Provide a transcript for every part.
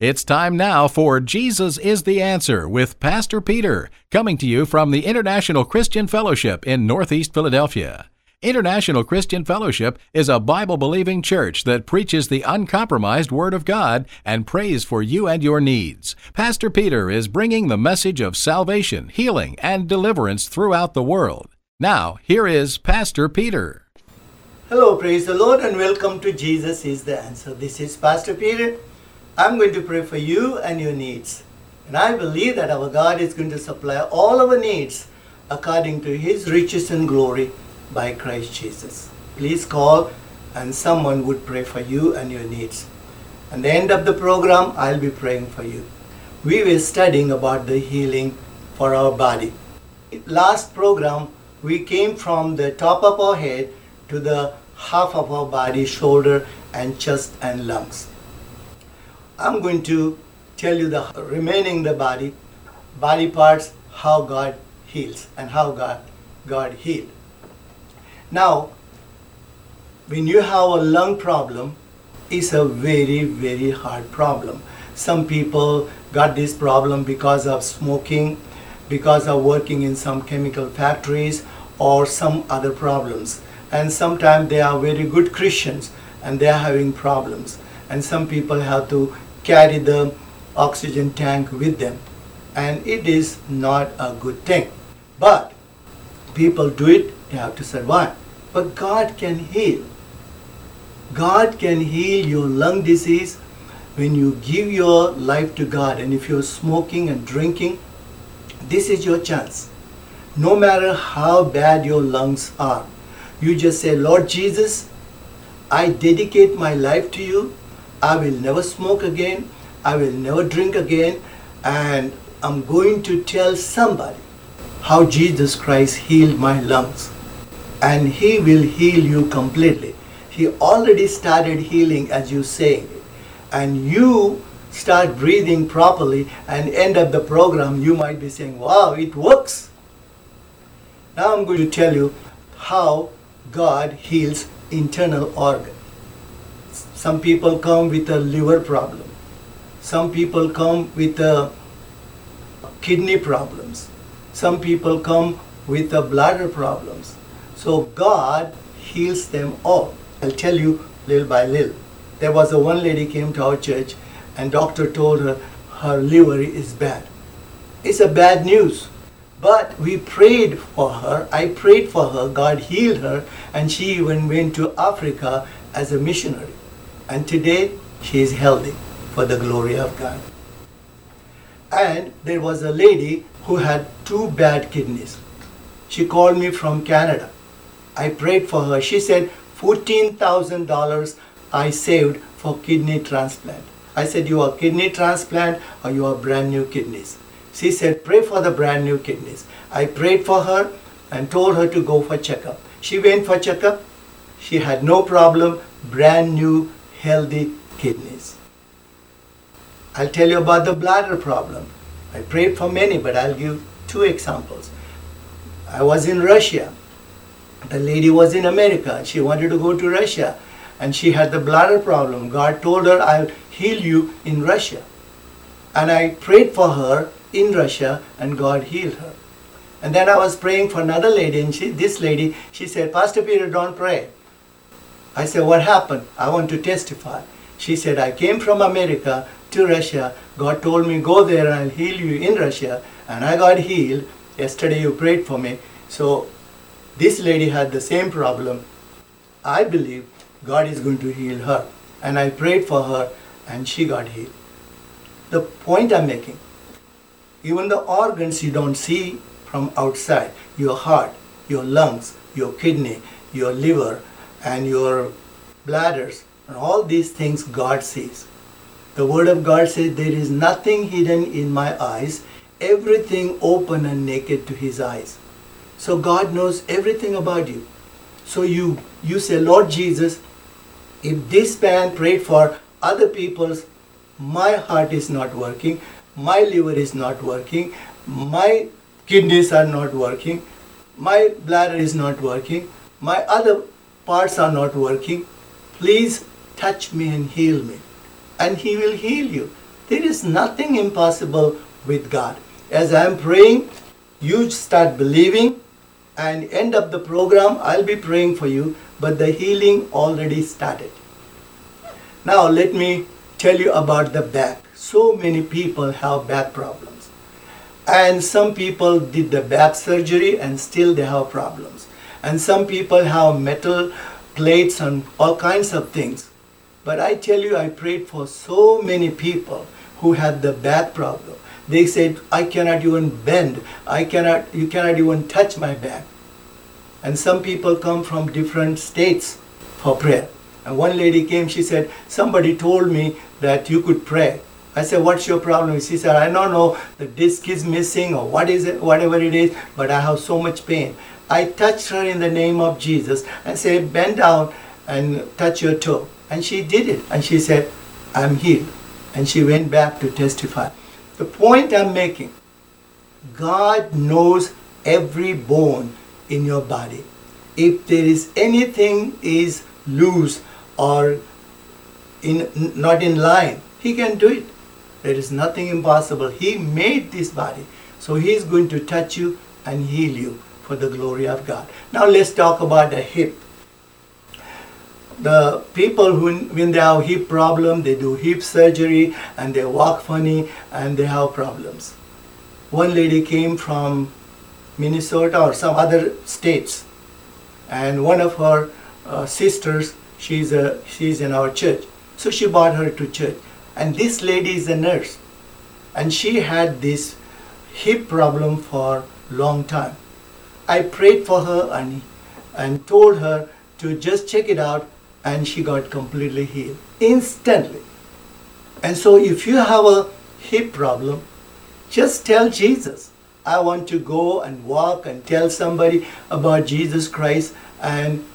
It's time now for Jesus is the Answer with Pastor Peter, coming to you from the International Christian Fellowship in Northeast Philadelphia. International Christian Fellowship is a Bible-believing church that preaches the uncompromised Word of God and prays for you and your needs. Pastor Peter is bringing the message of salvation, healing, and deliverance throughout the world. Now, here is Pastor Peter. Hello, praise the Lord, and welcome to Jesus is the Answer. This is Pastor Peter. I'm going to pray for you and your needs. And I believe that our God is going to supply all our needs according to His riches and glory by Christ Jesus. Please call and someone would pray for you and your needs. At the end of the program, I'll be praying for you. We were studying about the healing for our body. Last program, we came from the top of our head to the half of our body, shoulder and chest and lungs. I'm going to tell you the remaining the body parts, how God heals and how God healed. Now, when you have a lung problem, it's a very, very hard problem. Some people got this problem because of smoking, because of working in some chemical factories or some other problems. And sometimes they are very good Christians and they are having problems. And some people have to carry the oxygen tank with them. And it is not a good thing. But people do it, they have to survive. But God can heal. God can heal your lung disease when you give your life to God. And if you're smoking and drinking, this is your chance. No matter how bad your lungs are, you just say, Lord Jesus, I dedicate my life to you. I will never smoke again. I will never drink again. And I'm going to tell somebody how Jesus Christ healed my lungs. And He will heal you completely. He already started healing as you say it. And you start breathing properly and end of the program, you might be saying, wow, it works. Now I'm going to tell you how God heals internal organs. Some people come with a liver problem. Some people come with kidney problems. Some people come with bladder problems. So God heals them all. I'll tell you little by little. There was one lady came to our church and doctor told her her liver is bad. It's a bad news. But we prayed for her. I prayed for her. God healed her. And she even went to Africa as a missionary. And today, she is healthy for the glory of God. And there was a lady who had 2 bad kidneys. She called me from Canada. I prayed for her. She said, $14,000 I saved for kidney transplant. I said, you are kidney transplant or you are brand new kidneys? She said, pray for the brand new kidneys. I prayed for her and told her to go for checkup. She went for checkup. She had no problem, brand new, healthy kidneys. I'll tell you about the bladder problem. I prayed for many, but I'll give 2 examples. I was in Russia. The lady was in America. She wanted to go to Russia. And she had the bladder problem. God told her, I'll heal you in Russia. And I prayed for her in Russia, and God healed her. And then I was praying for another lady, and this lady, she said, Pastor Peter, don't pray. I said, what happened? I want to testify. She said, I came from America to Russia. God told me, go there and I'll heal you in Russia. And I got healed. Yesterday you prayed for me. So this lady had the same problem. I believe God is going to heal her. And I prayed for her and she got healed. The point I'm making, even the organs you don't see from outside, your heart, your lungs, your kidney, your liver, and your bladders, and all these things God sees. The Word of God says, there is nothing hidden in my eyes, everything open and naked to His eyes. So God knows everything about you. So you say, Lord Jesus, if this man prayed for other people's, my heart is not working, my liver is not working, my kidneys are not working, my bladder is not working, my other parts are not working, please touch me and heal me. And He will heal you. There is nothing impossible with God. As I am praying, you start believing, and end of the program, I'll be praying for you, but the healing already started. Now let me tell you about the back. So many people have back problems. And some people did the back surgery and still they have problems. And some people have metal plates and all kinds of things. But I tell you, I prayed for so many people who had the back problem. They said, I cannot even bend. You cannot even touch my back. And some people come from different states for prayer. And one lady came, she said, somebody told me that you could pray. I said, what's your problem? She said, I don't know, the disc is missing or what is it, whatever it is, but I have so much pain. I touched her in the name of Jesus and said, bend down and touch your toe. And she did it. And she said, I'm healed. And she went back to testify. The point I'm making, God knows every bone in your body. If there is anything is loose or not in line, He can do it. There is nothing impossible. He made this body. So He is going to touch you and heal you for the glory of God. Now let's talk about the hip. The people who, when they have hip problem, they do hip surgery and they walk funny and they have problems. One lady came from Minnesota or some other states, and one of her sisters, she's in our church. So she brought her to church. And this lady is a nurse. And she had this hip problem for a long time. I prayed for her and told her to just check it out, and she got completely healed instantly. And so if you have a hip problem, just tell Jesus, I want to go and walk and tell somebody about Jesus Christ and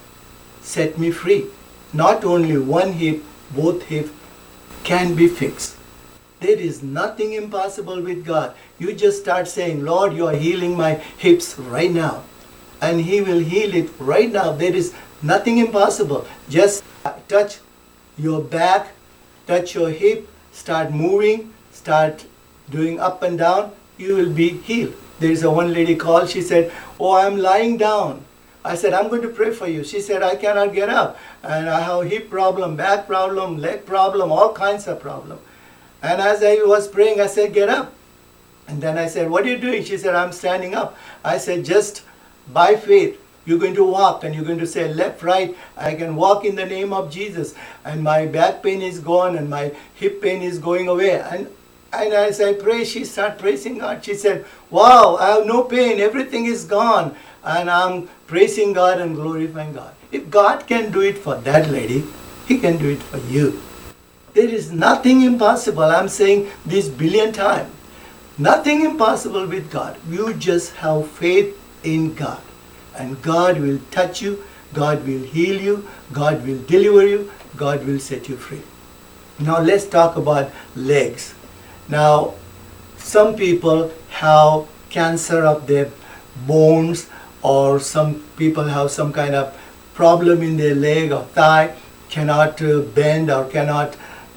set me free. Not only one hip, both hips can be fixed. There is nothing impossible with God. You just start saying, Lord, you are healing my hips right now. And He will heal it right now. There is nothing impossible. Just touch your back, touch your hip, start moving, start doing up and down. You will be healed. There is a one lady called. She said, oh, I'm lying down. I said, I'm going to pray for you. She said, I cannot get up. And I have hip problem, back problem, leg problem, all kinds of problem. And as I was praying, I said, get up. And then I said, what are you doing? She said, I'm standing up. I said, just by faith, you're going to walk and you're going to say left, right. I can walk in the name of Jesus. And my back pain is gone and my hip pain is going away. And as I pray, she started praising God. She said, wow, I have no pain. Everything is gone. And I'm praising God and glorifying God. If God can do it for that lady, He can do it for you. There is nothing impossible. I'm saying this billion times. Nothing impossible with God. You just have faith in God. And God will touch you. God will heal you. God will deliver you. God will set you free. Now let's talk about legs. Now, some people have cancer of their bones, or some people have some kind of problem in their leg or thigh, cannot bend or cannot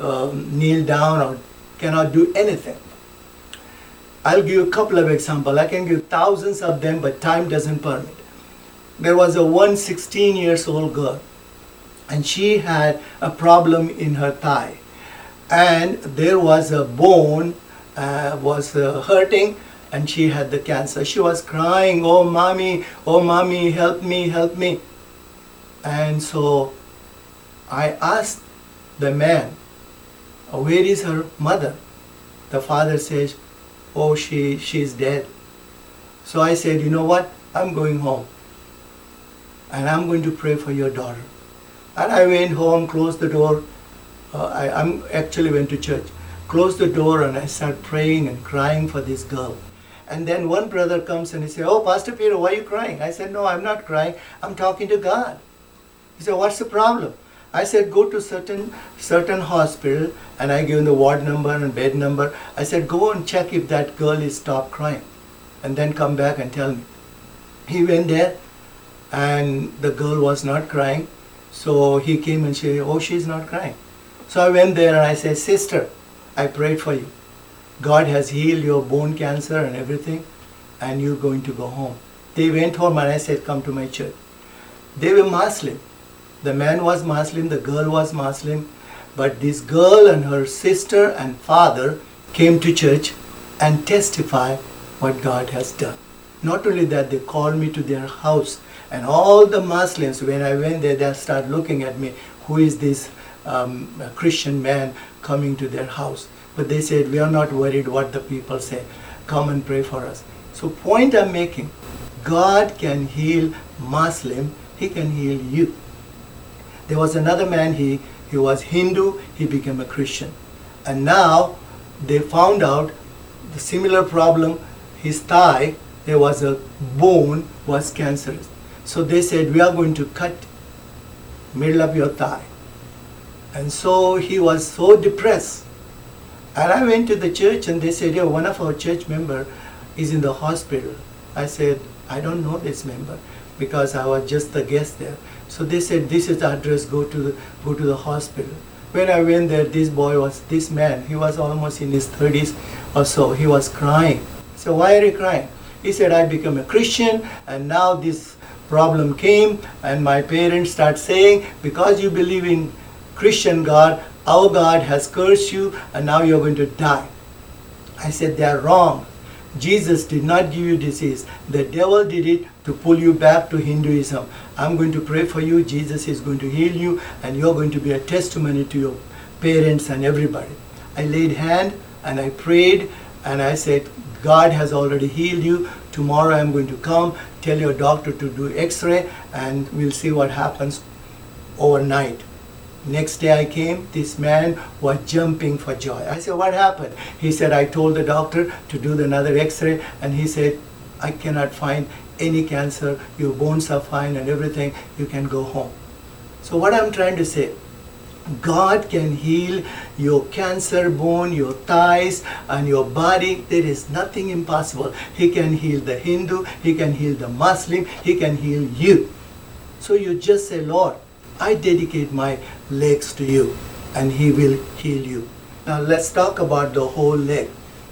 kneel down or cannot do anything. I'll give you a couple of examples. I can give thousands of them, but time doesn't permit. There was a 16-year-old girl, and she had a problem in her thigh. And there was a bone was hurting, and she had the cancer. She was crying, oh mommy, help me, help me. And so I asked the man, where is her mother? The father says, oh, she's dead. So I said, you know what? I'm going home. And I'm going to pray for your daughter. And I went home, closed the door. I actually went to church. Closed the door and I started praying and crying for this girl. And then one brother comes and he said, oh, Pastor Peter, why are you crying? I said, no, I'm not crying. I'm talking to God. He said, what's the problem? I said, go to certain hospital, and I gave him the ward number and bed number. I said, go and check if that girl is stopped crying, and then come back and tell me. He went there, and the girl was not crying. So he came and said, oh, she's not crying. So I went there and I said, sister, I prayed for you. God has healed your bone cancer and everything, and you're going to go home. They went home and I said, come to my church. They were Muslim. The man was Muslim, the girl was Muslim, but this girl and her sister and father came to church and testified what God has done. Not only that, they called me to their house, and all the Muslims, when I went there, they started looking at me, who is this Christian man coming to their house? But they said, we are not worried what the people say. Come and pray for us. So point I'm making, God can heal Muslim, He can heal you. There was another man, he was Hindu, he became a Christian. And now they found out the similar problem, his thigh, there was a bone was cancerous. So they said, we are going to cut middle of your thigh. And so he was so depressed. And I went to the church and they said, yeah, one of our church member is in the hospital. I said, I don't know this member because I was just the guest there. So they said, this is the address, go to the hospital. When I went there, this man, he was almost in his 30s or so. He was crying. So why are you crying? He said, I became a Christian and now this problem came and my parents start saying, because you believe in Christian God, our God has cursed you and now you're going to die. I said, they are wrong. Jesus did not give you disease. The devil did it to pull you back to Hinduism. I'm going to pray for you. Jesus is going to heal you and you're going to be a testimony to your parents and everybody. I laid hand and I prayed and I said, God has already healed you. Tomorrow I'm going to come, tell your doctor to do x-ray and we'll see what happens overnight. Next day I came, this man was jumping for joy. I said, what happened? He said, I told the doctor to do another x-ray and he said, I cannot find any cancer, your bones are fine and everything, you can go home. So what I'm trying to say, God can heal your cancer bone, your thighs and your body. There is nothing impossible. He can heal the Hindu, He can heal the Muslim, He can heal you. So you just say, Lord, I dedicate my legs to you and He will heal you. Now let's talk about the whole leg.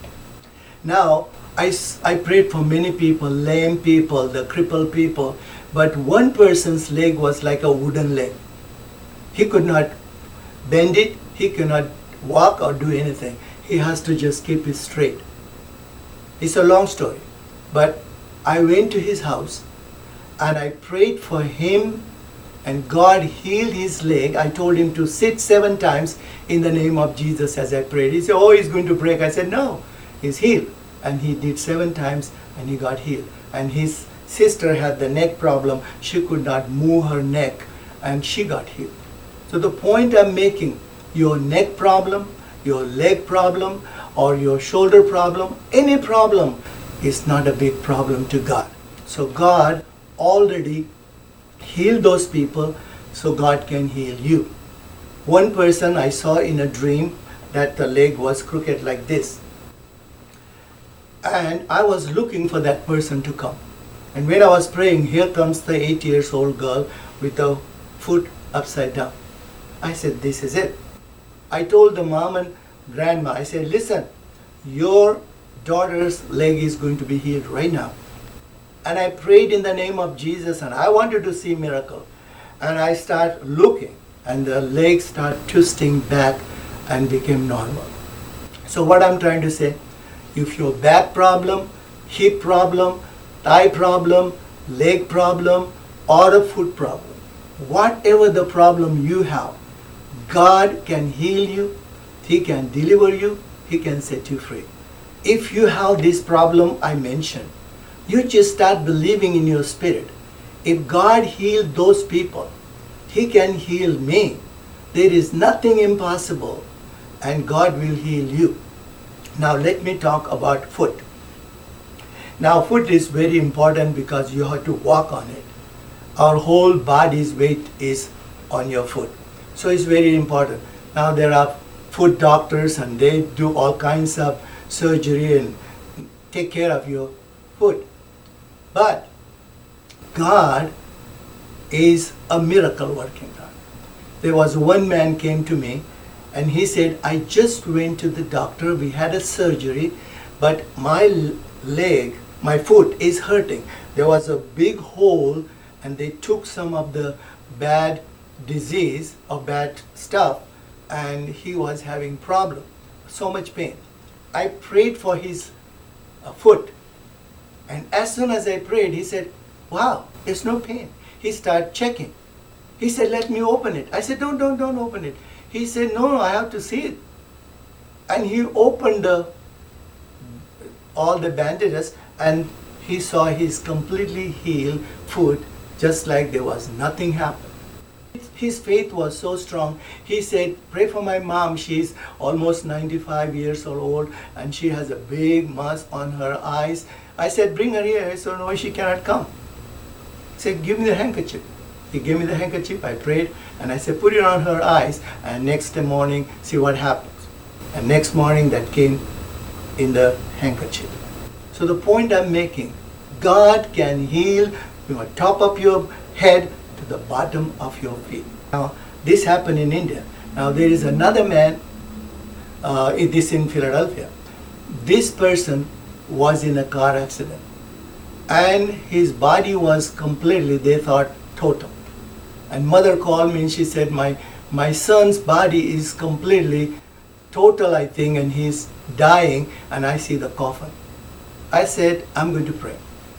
Now I prayed for many people, lame people, the crippled people, but one person's leg was like a wooden leg. He could not bend it, he cannot walk or do anything. He has to just keep it straight. It's a long story, but I went to his house and I prayed for him and God healed his leg. I told him to sit 7 times in the name of Jesus as I prayed. He said, oh, he's going to break. I said, no, he's healed. And he did 7 times and he got healed. And his sister had the neck problem. She could not move her neck and she got healed. So the point I'm making, your neck problem, your leg problem, or your shoulder problem, any problem is not a big problem to God. So God already healed those people, so God can heal you. One person I saw in a dream that the leg was crooked like this. And I was looking for that person to come. And when I was praying, here comes the 8-year-old girl with the foot upside down. I said, this is it. I told the mom and grandma, I said, listen, your daughter's leg is going to be healed right now. And I prayed in the name of Jesus and I wanted to see miracle. And I start looking and the legs start twisting back and became normal. So what I'm trying to say, if your back problem, hip problem, thigh problem, leg problem, or a foot problem, whatever the problem you have, God can heal you, He can deliver you, He can set you free. If you have this problem I mentioned, you just start believing in your spirit. If God healed those people, He can heal me. There is nothing impossible and God will heal you. Now let me talk about foot. Now foot is very important because you have to walk on it. Our whole body's weight is on your foot. So it's very important. Now there are foot doctors and they do all kinds of surgery and take care of your foot. But God is a miracle working God. There was one man came to me And he said, I just went to the doctor, we had a surgery, but my leg, my foot is hurting. There was a big hole and they took some of the bad disease or bad stuff and he was having problem, so much pain. I prayed for his foot, and as soon as I prayed, he said, wow, there's no pain. He started checking. He said, let me open it. I said, don't open it. He said, no, I have to see it. And he opened all the bandages and he saw his completely healed foot, just like there was nothing happened. His faith was so strong. He said, pray for my mom. She's almost 95 years old and she has a big mass on her eyes. I said, bring her here. He said, no, she cannot come. He said, give me the handkerchief. He gave me the handkerchief. I prayed and I said, put it on her eyes and next morning see what happens. And next morning that came in the handkerchief. So the point I'm making, God can heal from the top of your head to the bottom of your feet. Now, this happened in India. Now, there is another man, this in Philadelphia. This person was in a car accident and his body was completely, they thought, total. And mother called me and she said, my son's body is completely total, I think, and he's dying and I see the coffin. I said, I'm going to pray.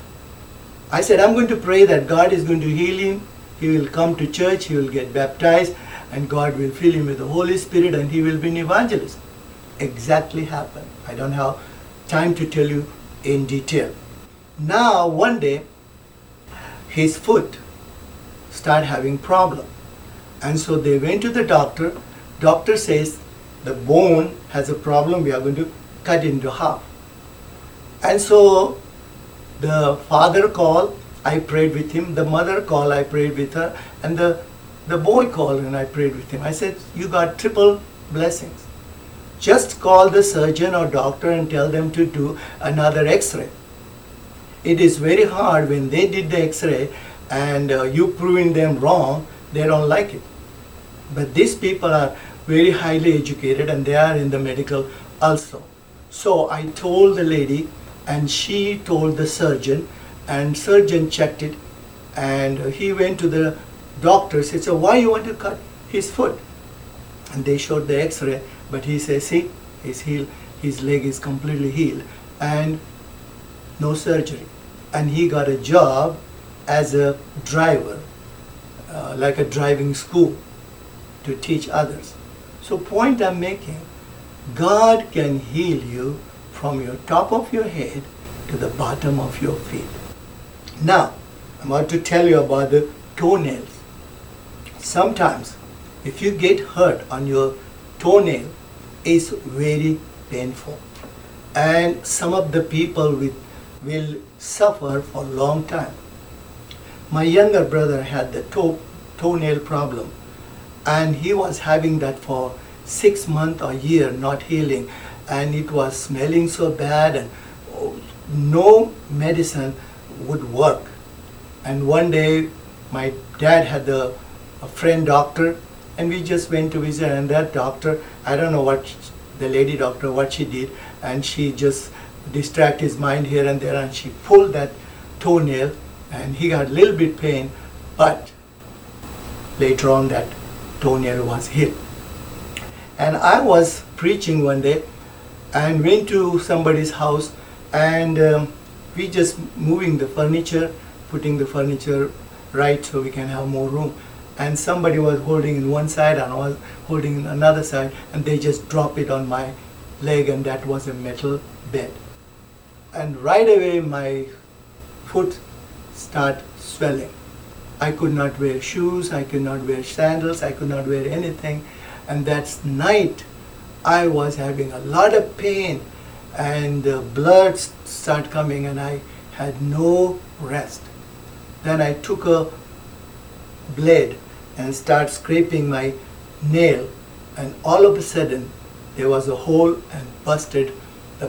I said, I'm going to pray that God is going to heal him. He will come to church, he will get baptized, and God will fill him with the Holy Spirit and he will be an evangelist. Exactly happened. I don't have time to tell you in detail. Now, one day, his foot started having problem. And so they went to the doctor. Doctor says, the bone has a problem, we are going to cut it into half. And so the father called, I prayed with him. The mother called, I prayed with her. And the boy called and I prayed with him. I said, you got triple blessings. Just call the surgeon or doctor and tell them to do another x-ray. It is very hard when they did the x-ray and you proving them wrong, they don't like it. But these people are very highly educated and they are in the medical also. So I told the lady and she told the surgeon, and surgeon checked it and he went to the doctor. He said, so why you want to cut his foot? And they showed the x-ray, but he says, see, he's healed, his leg is completely healed and no surgery. And he got a job as a driver, like a driving school to teach others. So point I'm making, God can heal you from your top of your head to the bottom of your feet. Now, I'm about to tell you about the toenails. Sometimes, if you get hurt on your toenail, it's very painful. And some of the people will suffer for a long time. My younger brother had the toenail problem, and he was having that for 6 months or a year, not healing, and it was smelling so bad and no medicine would work. And one day my dad had a friend doctor and we just went to visit, and that doctor, I don't know what the lady doctor, what she did, and she just distracted his mind here and there and she pulled that toenail and he got a little bit pain, but later on that toenail was healed. And I was preaching one day and went to somebody's house and we just moving the furniture, putting the furniture right so we can have more room. And somebody was holding in one side and I was holding in another side, and they just dropped it on my leg, and that was a metal bed. And right away my foot started swelling. I could not wear shoes, I could not wear sandals, I could not wear anything. And that night I was having a lot of pain and the blood started coming and I had no rest. Then I took a blade and started scraping my nail, and all of a sudden there was a hole and busted. The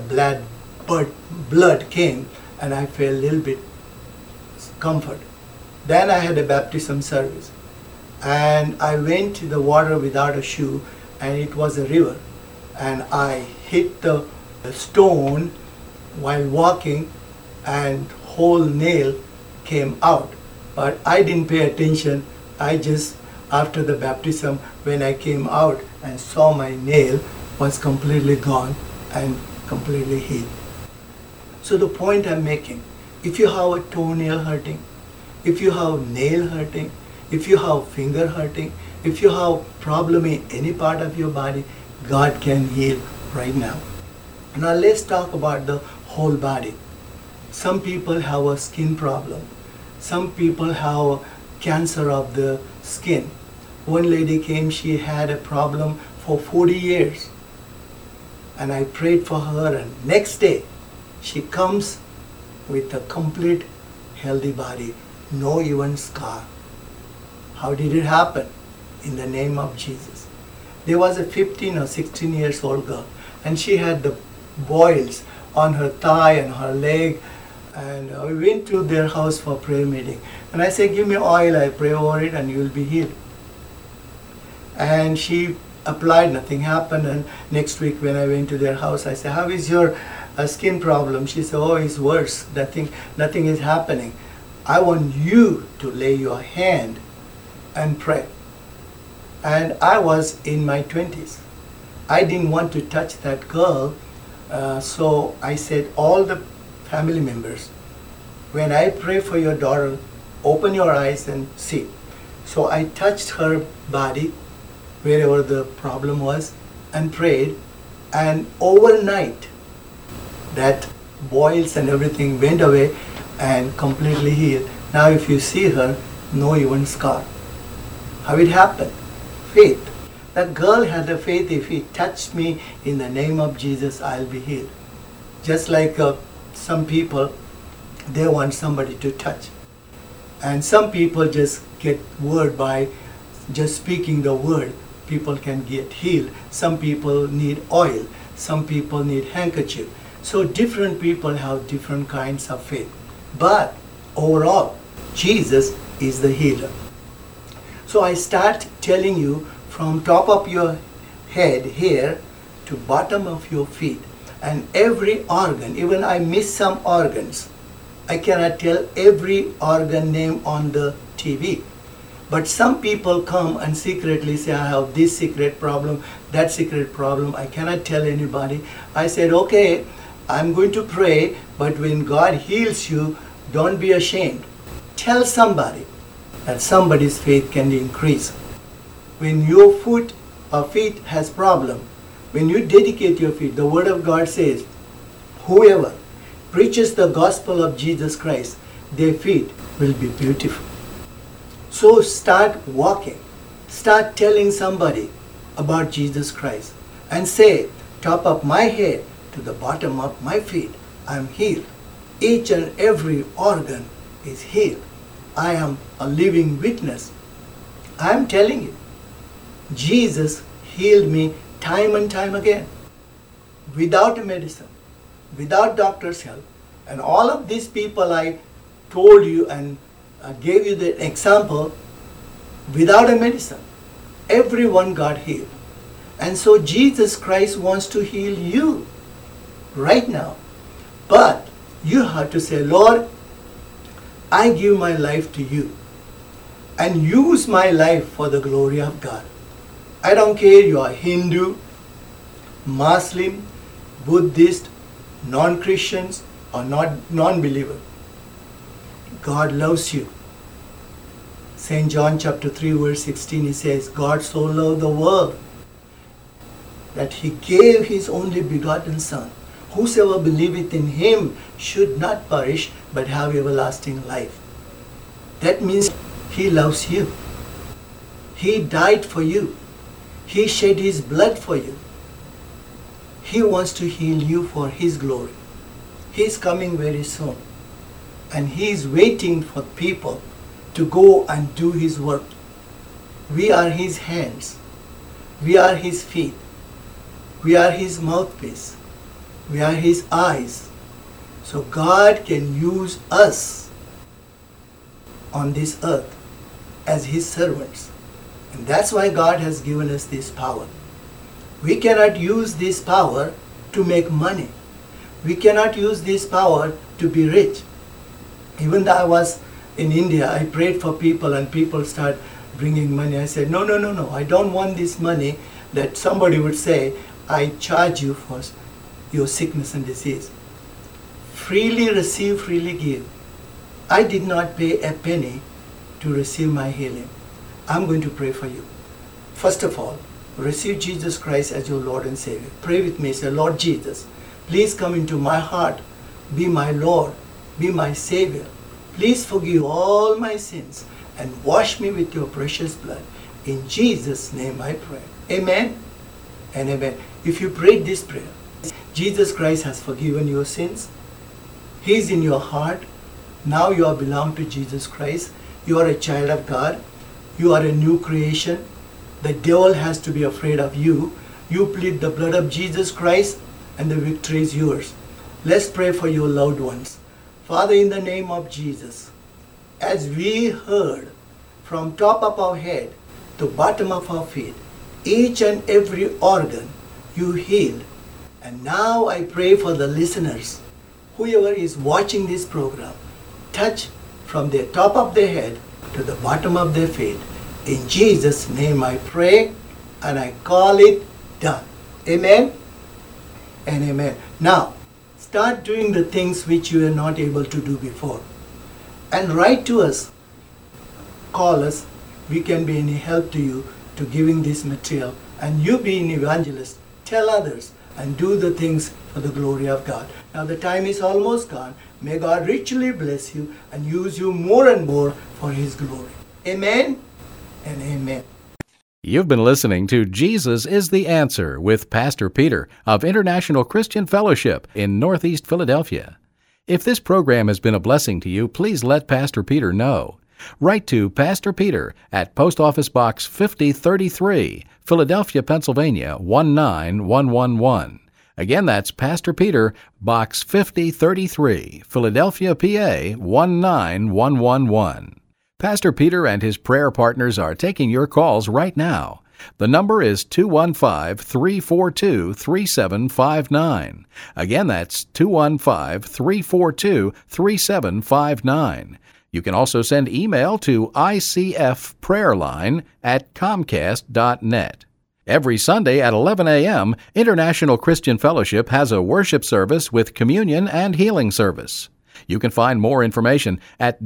blood came and I felt a little bit comfort. Then I had a baptism service and I went to the water without a shoe and it was a river, and I hit the stone while walking, and whole nail came out. But I didn't pay attention. I just, after the baptism, when I came out and saw my nail was completely gone and completely healed. So the point I'm making, if you have a toenail hurting, if you have nail hurting, if you have finger hurting, if you have problem in any part of your body, God can heal right now. Now let's talk about the whole body. Some people have a skin problem. Some people have cancer of the skin. One lady came, she had a problem for 40 years. And I prayed for her, and next day she comes with a complete healthy body, no even scar. How did it happen? In the name of Jesus. There was a 15 or 16 years old girl, and she had the boils on her thigh and her leg, and we went to their house for prayer meeting, and I said, give me oil, I pray over it and you will be healed. And she applied, nothing happened, and next week when I went to their house, I said, how is your skin problem? She said, oh, it's worse, nothing is happening. I want you to lay your hand and pray. And I was in my 20s. I didn't want to touch that girl, so I said, all the family members, when I pray for your daughter, open your eyes and see. So I touched her body, wherever the problem was, and prayed, and overnight that boils and everything went away and completely healed. Now if you see her, no even scar. How it happened? Faith. That girl had the faith, if he touched me in the name of Jesus, I'll be healed. Just like some people, they want somebody to touch. And some people just get word by just speaking the word. People can get healed. Some people need oil. Some people need handkerchief. So different people have different kinds of faith. But overall, Jesus is the healer. So I start telling you from top of your head here to bottom of your feet, and every organ, even I miss some organs. I cannot tell every organ name on the TV. But some people come and secretly say, I have this secret problem, that secret problem. I cannot tell anybody. I said, okay, I'm going to pray, but when God heals you, don't be ashamed. Tell somebody that somebody's faith can increase. When your foot or feet has problem, when you dedicate your feet, the word of God says, whoever preaches the gospel of Jesus Christ, their feet will be beautiful. So start walking. Start telling somebody about Jesus Christ and say, top of my head to the bottom of my feet, I'm healed. Each and every organ is healed. I am a living witness. I'm telling you, Jesus healed me time and time again, without medicine, without doctor's help. And all of these people I told you and gave you the example, without a medicine, everyone got healed. And so Jesus Christ wants to heal you right now. But you have to say, Lord, I give my life to you and use my life for the glory of God. I don't care you are Hindu, Muslim, Buddhist, non-Christians or non-believer. God loves you. St. John chapter 3 verse 16, he says, God so loved the world that he gave his only begotten Son. Whosoever believeth in him should not perish but have everlasting life. That means he loves you. He died for you. He shed his blood for you. He wants to heal you for his glory. He is coming very soon. And he is waiting for people to go and do his work. We are his hands. We are his feet. We are his mouthpiece. We are his eyes. So God can use us on this earth as his servants. And that's why God has given us this power. We cannot use this power to make money. We cannot use this power to be rich. Even though I was in India, I prayed for people and people start bringing money. I said, no, I don't want this money that somebody would say, I charge you for your sickness and disease. Freely receive, freely give. I did not pay a penny to receive my healing. I'm going to pray for you. First of all, receive Jesus Christ as your Lord and Savior. Pray with me. Say, Lord Jesus, please come into my heart. Be my Lord. Be my Savior. Please forgive all my sins and wash me with your precious blood. In Jesus' name I pray. Amen and amen. If you prayed this prayer, Jesus Christ has forgiven your sins. He is in your heart. Now you are belong to Jesus Christ. You are a child of God. You are a new creation. The devil has to be afraid of you. You plead the blood of Jesus Christ and the victory is yours. Let's pray for your loved ones. Father, in the name of Jesus, as we heard from top of our head to bottom of our feet, each and every organ you healed. And now I pray for the listeners, whoever is watching this program, touch from the top of their head to the bottom of their feet. In Jesus' name I pray and I call it done. Amen and amen. Now, start doing the things which you were not able to do before. And write to us. Call us. We can be any help to you to giving this material. And you be an evangelist. Tell others and do the things for the glory of God. Now the time is almost gone. May God richly bless you and use you more and more for His glory. Amen and amen. You've been listening to Jesus is the Answer with Pastor Peter of International Christian Fellowship in Northeast Philadelphia. If this program has been a blessing to you, please let Pastor Peter know. Write to Pastor Peter at Post Office Box 5033, Philadelphia, Pennsylvania 19111. Again, that's Pastor Peter, Box 5033, Philadelphia, PA 19111. Pastor Peter and his prayer partners are taking your calls right now. The number is 215-342-3759. Again, that's 215-342-3759. You can also send email to icfprayerline@comcast.net. Every Sunday at 11 a.m., International Christian Fellowship has a worship service with communion and healing service. You can find more information at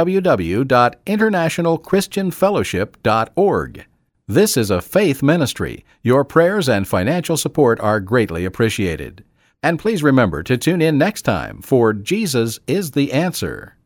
www.internationalchristianfellowship.org. This is a faith ministry. Your prayers and financial support are greatly appreciated. And please remember to tune in next time for Jesus is the Answer.